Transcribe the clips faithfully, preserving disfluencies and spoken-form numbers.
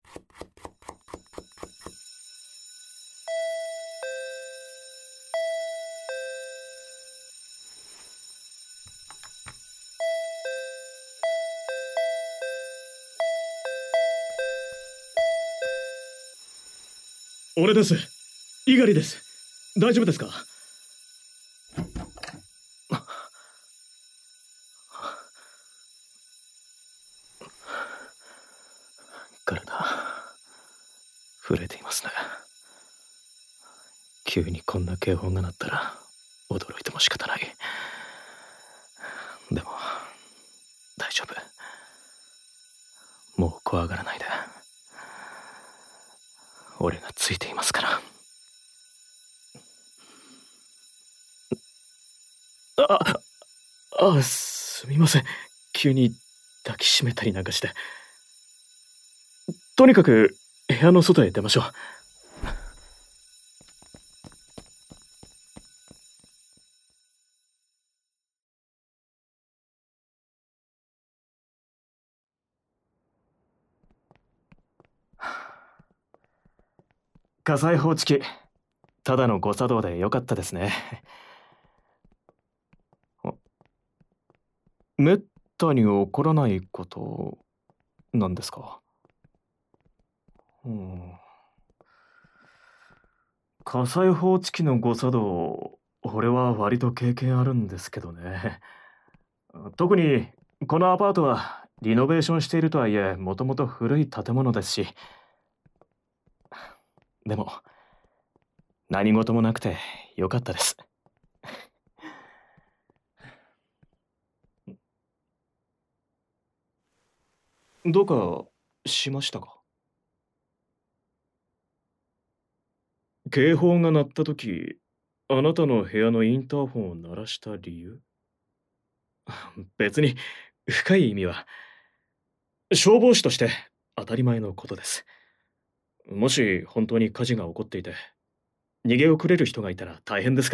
俺です。猪狩です。大丈夫ですか？ 体震えていますね。急にこんな警報が鳴ったら驚いても仕方ない。でも大丈夫。もう怖がらないで。俺がついていますから。ああ、すみません。急に抱きしめたりなんかして。とにかく部屋の外へ出ましょう。火災報知器、ただの誤作動でよかったですね。めったに起こらないことなんですか？うん、火災報知器の誤作動、俺は割と経験あるんですけどね。特にこのアパートはリノベーションしているとはいえ、もともと古い建物ですし。でも何事もなくてよかったです。どうかしましたか？警報が鳴った時、あなたの部屋のインターホンを鳴らした理由？別に深い意味は。消防士として当たり前のことです。もし本当に火事が起こっていて逃げ遅れる人がいたら大変ですから。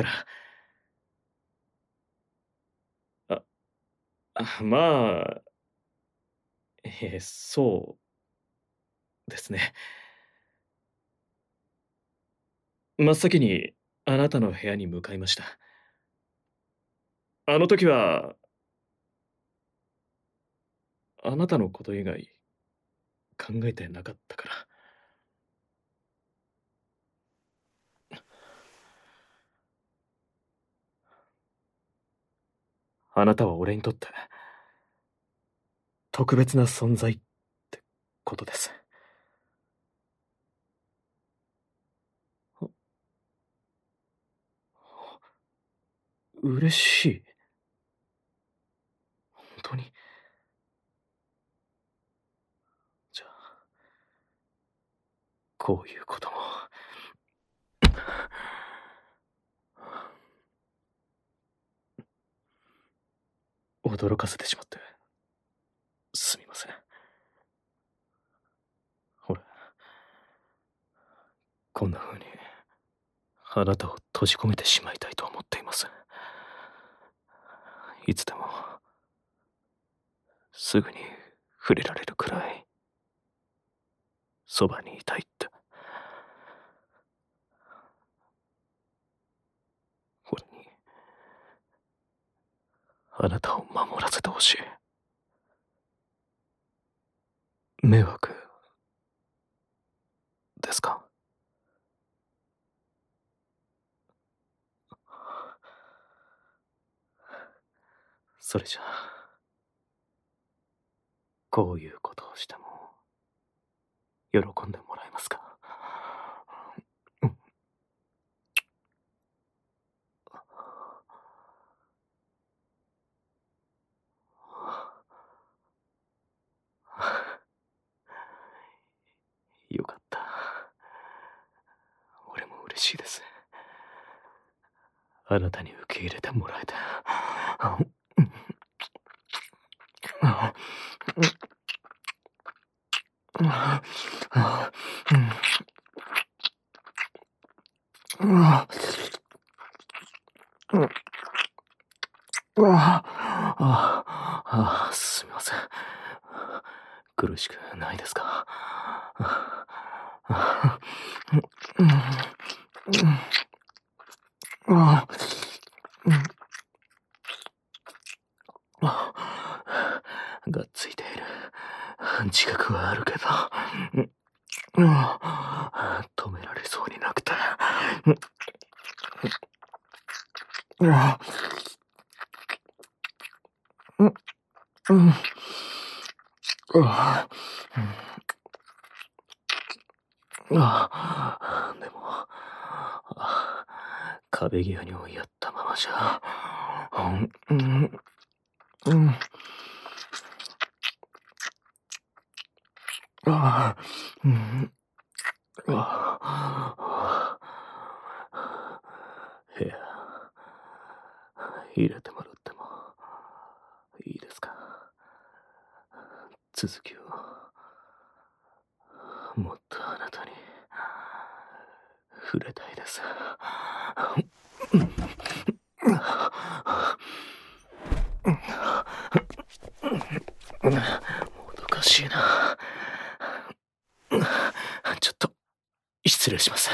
あ、あまあ、えーそうですね。真っ先にあなたの部屋に向かいました。あの時はあなたのこと以外考えてなかったから。あなたは俺にとって特別な存在ってことです。嬉しい。本当に。じゃあこういうことも。驚かせてしまってすみません。俺こんな風にあなたを閉じ込めてしまいたいと思っています。いつでもすぐに触れられるくらいそばにいたいって。俺にあなたを守らせてほしい。迷惑ですか？それじゃあこういうことをしても喜んでもらえますか？よかった。俺も嬉しいです。あなたに受け入れてもらえて。ああ、すみません。苦しくないですか？がっついている。自覚はあるけど、止められそうになくて。でも、壁際に追いやったままじゃ。部屋、入れてもらってもいいですか？続きをもっとあなたに触れたいです。もどかしいな。ちょっと失礼します。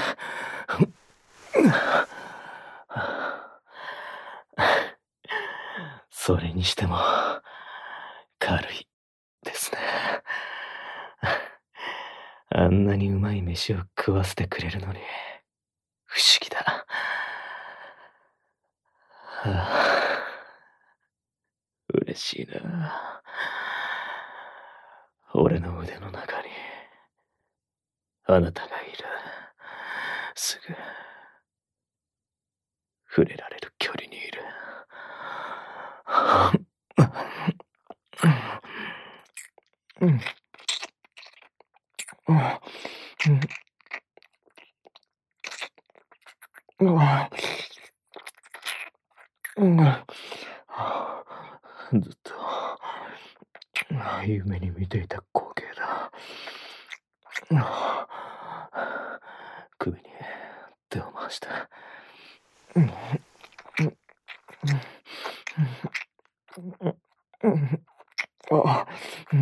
それにしても軽いですね。あんなにうまい飯を食わせてくれるのに不思議だ。はあ、嬉しいな。俺の腕の中にあなたがいる。すぐ触れられる距離にいる。ずっと夢に見ていた光景だ。首に手を回した。あ、うん。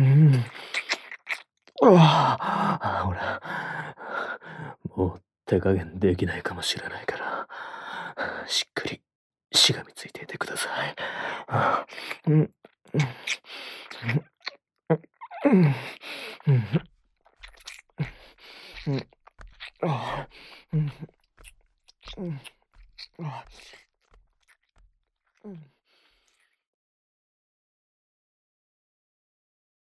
あ、ほら、もう手加減できないかもしれないから、しっかりしがみついていてください。うん。うん。うん。